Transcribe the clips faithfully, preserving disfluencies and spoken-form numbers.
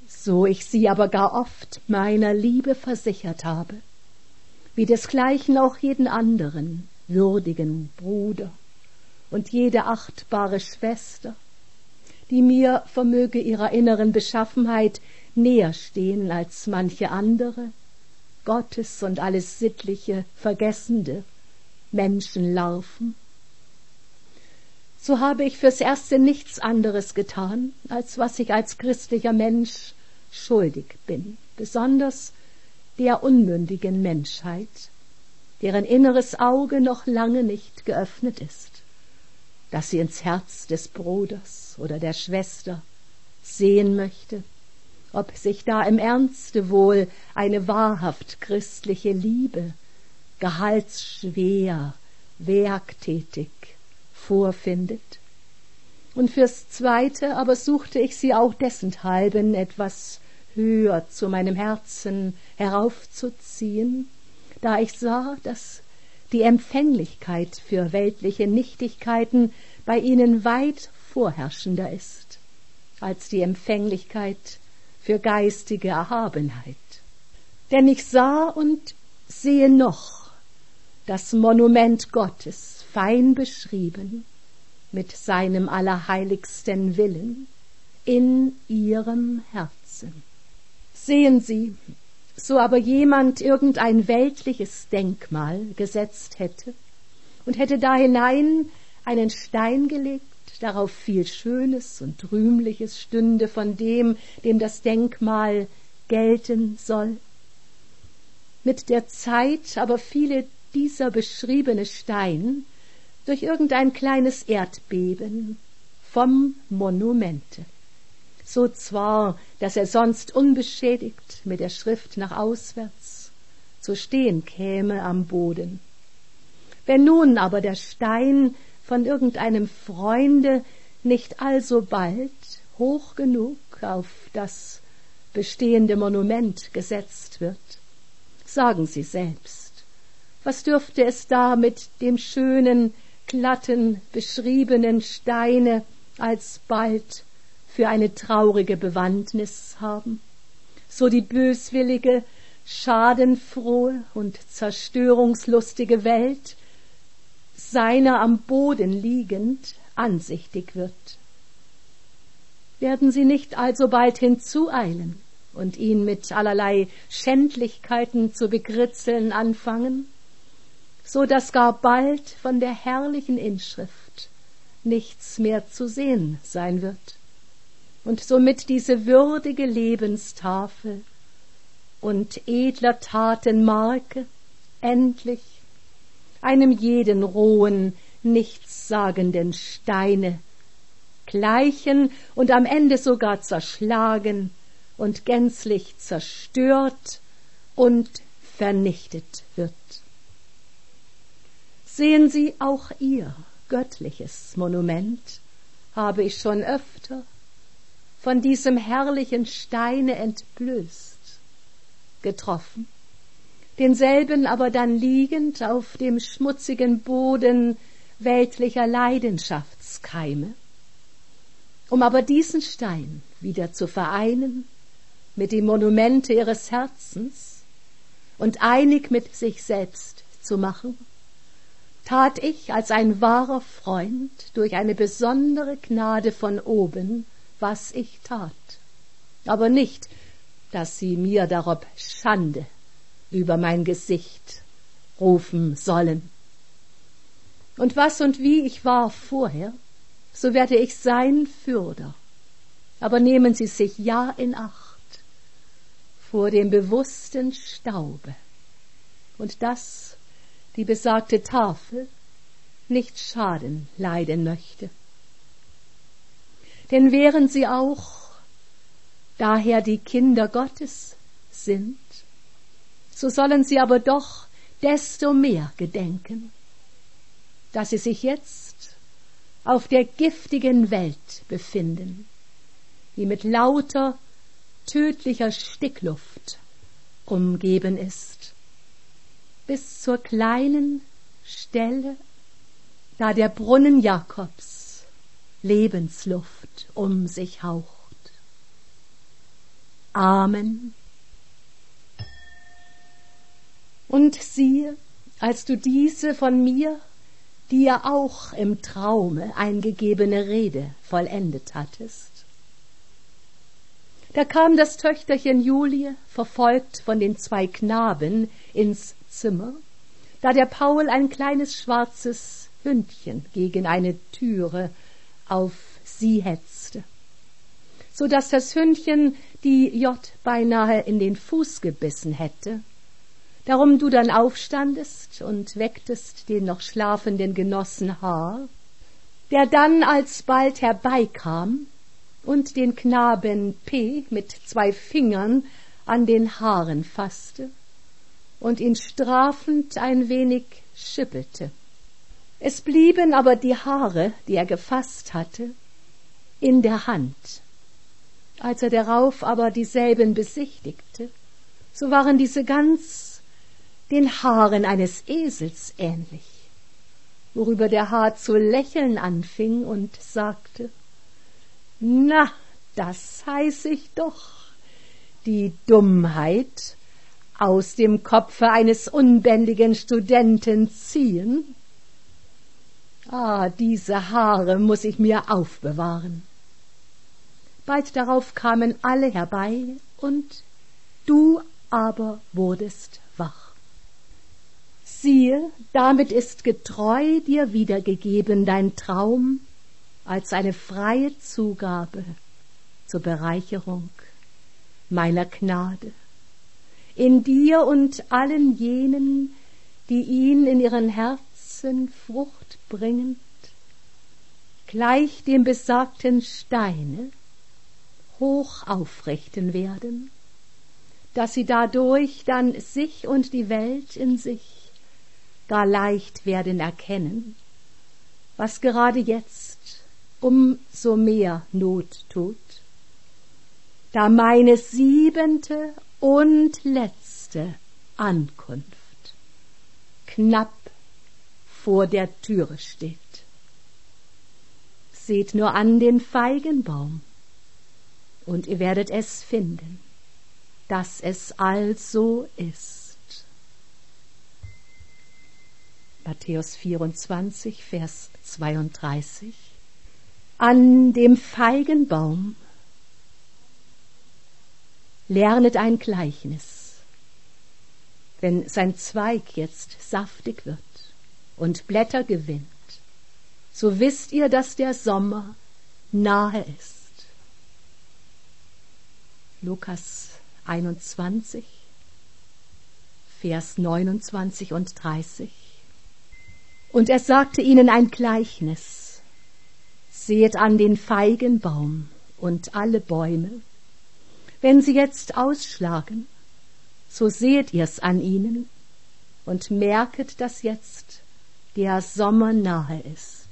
so ich sie aber gar oft meiner Liebe versichert habe, wie desgleichen auch jeden anderen würdigen Bruder und jede achtbare Schwester, die mir vermöge ihrer inneren Beschaffenheit näher stehen als manche andere, Gottes und alles Sittliche vergessende Menschenlarven. So habe ich fürs Erste nichts anderes getan, als was ich als christlicher Mensch schuldig bin, besonders der unmündigen Menschheit, deren inneres Auge noch lange nicht geöffnet ist, dass sie ins Herz des Bruders oder der Schwester sehen möchte, ob sich da im Ernste wohl eine wahrhaft christliche Liebe, gehaltsschwer, werktätig vorfindet. Und fürs Zweite aber suchte ich sie auch dessenthalben etwas höher zu meinem Herzen heraufzuziehen, da ich sah, dass die Empfänglichkeit für weltliche Nichtigkeiten bei ihnen weit vorherrschender ist als die Empfänglichkeit für geistige Erhabenheit. Denn ich sah und sehe noch das Monument Gottes, fein beschrieben, mit seinem allerheiligsten Willen in ihrem Herzen. Sehen Sie, so aber jemand irgendein weltliches Denkmal gesetzt hätte und hätte da hinein einen Stein gelegt, darauf viel Schönes und Rühmliches stünde von dem, dem das Denkmal gelten soll. Mit der Zeit aber fiele dieser beschriebene Stein durch irgendein kleines Erdbeben vom Monumente. So zwar, dass er sonst unbeschädigt mit der Schrift nach auswärts zu stehen käme am Boden. Wenn nun aber der Stein von irgendeinem Freunde nicht alsobald hoch genug auf das bestehende Monument gesetzt wird, sagen Sie selbst, was dürfte es da mit dem schönen, glatten, beschriebenen Steine alsbald für eine traurige Bewandtnis haben, so die böswillige, schadenfrohe und zerstörungslustige Welt seiner am Boden liegend ansichtig wird. Werden Sie nicht alsobald hinzueilen und ihn mit allerlei Schändlichkeiten zu bekritzeln anfangen, so dass gar bald von der herrlichen Inschrift nichts mehr zu sehen sein wird und somit diese würdige Lebenstafel und edler Taten Marke endlich einem jeden rohen, nichtssagenden Steine gleichen und am Ende sogar zerschlagen und gänzlich zerstört und vernichtet wird. Sehen Sie, auch Ihr göttliches Monument habe ich schon öfter von diesem herrlichen Steine entblößt, getroffen, denselben aber dann liegend auf dem schmutzigen Boden weltlicher Leidenschaftskeime, um aber diesen Stein wieder zu vereinen mit den Monumente ihres Herzens und einig mit sich selbst zu machen, tat ich als ein wahrer Freund durch eine besondere Gnade von oben, was ich tat, aber nicht, dass sie mir darob Schande über mein Gesicht rufen sollen. Und was und wie ich war vorher, so werde ich sein fürder. Aber nehmen Sie sich ja in Acht vor dem bewussten Staube, und dass die besagte Tafel nicht Schaden leiden möchte. Denn wären sie auch daher die Kinder Gottes sind, so sollen sie aber doch desto mehr gedenken, dass sie sich jetzt auf der giftigen Welt befinden, die mit lauter, tödlicher Stickluft umgeben ist, bis zur kleinen Stelle, da der Brunnen Jakobs Lebensluft um sich haucht. Amen. Und siehe, als du diese von mir, dir auch im Traume eingegebene Rede vollendet hattest, da kam das Töchterchen Julie, verfolgt von den zwei Knaben, ins Zimmer, da der Paul ein kleines schwarzes Hündchen gegen eine Türe auf sie hetzte, so daß das Hündchen die J beinahe in den Fuß gebissen hätte. Darum du dann aufstandest und wecktest den noch schlafenden Genossen H., der dann alsbald herbeikam und den Knaben P. mit zwei Fingern an den Haaren faßte und ihn strafend ein wenig schüppelte. Es blieben aber die Haare, die er gefasst hatte, in der Hand. Als er darauf aber dieselben besichtigte, so waren diese ganz den Haaren eines Esels ähnlich, worüber der Haar zu lächeln anfing und sagte: »Na, das heiß ich doch, die Dummheit aus dem Kopfe eines unbändigen Studenten ziehen. Ah, diese Haare muß ich mir aufbewahren.« Bald darauf kamen alle herbei, und du aber wurdest wach. Siehe, damit ist getreu dir wiedergegeben dein Traum, als eine freie Zugabe zur Bereicherung meiner Gnade in dir und allen jenen, die ihn in ihren Herzen Frucht bringend, gleich dem besagten Steine hoch aufrichten werden, dass sie dadurch dann sich und die Welt in sich gar leicht werden erkennen, was gerade jetzt umso mehr Not tut, da meine siebente und letzte Ankunft knapp vor der Türe steht. Seht nur an den Feigenbaum, und ihr werdet es finden, dass es also ist. Matthäus vierundzwanzig, Vers zweiunddreißig. An dem Feigenbaum lernet ein Gleichnis. Wenn sein Zweig jetzt saftig wird und Blätter gewinnt, so wisst ihr, dass der Sommer nahe ist. Lukas einundzwanzig, Vers neunundzwanzig und dreißig. Und er sagte ihnen ein Gleichnis: Seht an den Feigenbaum und alle Bäume. Wenn sie jetzt ausschlagen, so seht ihr's an ihnen und merket, dass jetzt der Sommer nahe ist.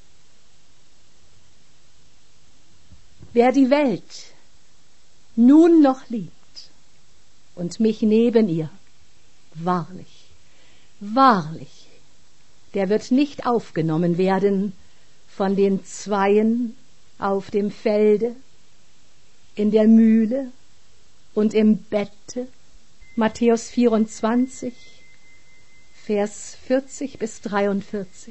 Wer die Welt nun noch liebt und mich neben ihr, wahrlich, wahrlich, der wird nicht aufgenommen werden von den Zweien auf dem Felde, in der Mühle und im Bette. Matthäus vierundzwanzig, Vers vierzig bis dreiundvierzig.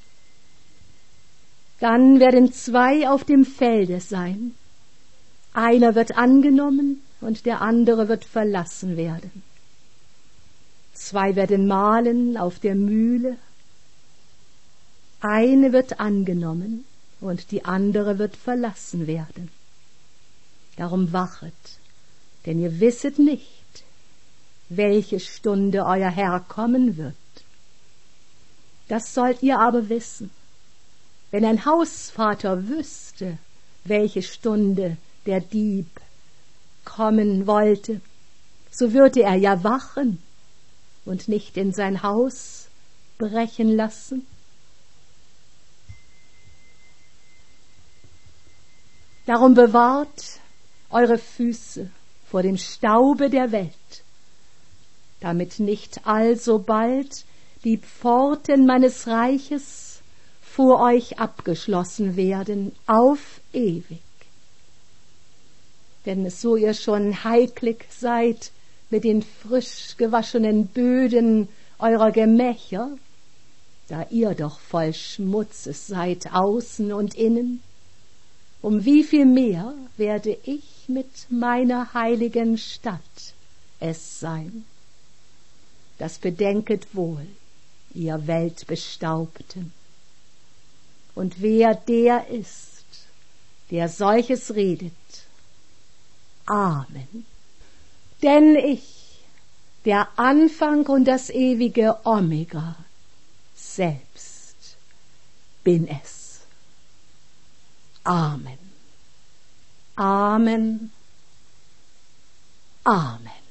Dann werden zwei auf dem Felde sein. Einer wird angenommen und der andere wird verlassen werden. Zwei werden mahlen auf der Mühle. Eine wird angenommen und die andere wird verlassen werden. Darum wachet, denn ihr wisset nicht, welche Stunde euer Herr kommen wird. Das sollt ihr aber wissen. Wenn ein Hausvater wüsste, welche Stunde der Dieb kommen wollte, so würde er ja wachen und nicht in sein Haus brechen lassen. Darum bewahrt eure Füße vor dem Staube der Welt, damit nicht alsobald die Pforten meines Reiches vor euch abgeschlossen werden auf ewig. Denn so ihr schon heiklig seid mit den frisch gewaschenen Böden eurer Gemächer, da ihr doch voll Schmutzes seid außen und innen, um wie viel mehr werde ich mit meiner heiligen Stadt es sein. Das bedenket wohl, ihr Weltbestaubten. Und wer der ist, der solches redet, Amen. Denn ich, der Anfang und das ewige Omega, selbst bin es. Amen. Amen. Amen.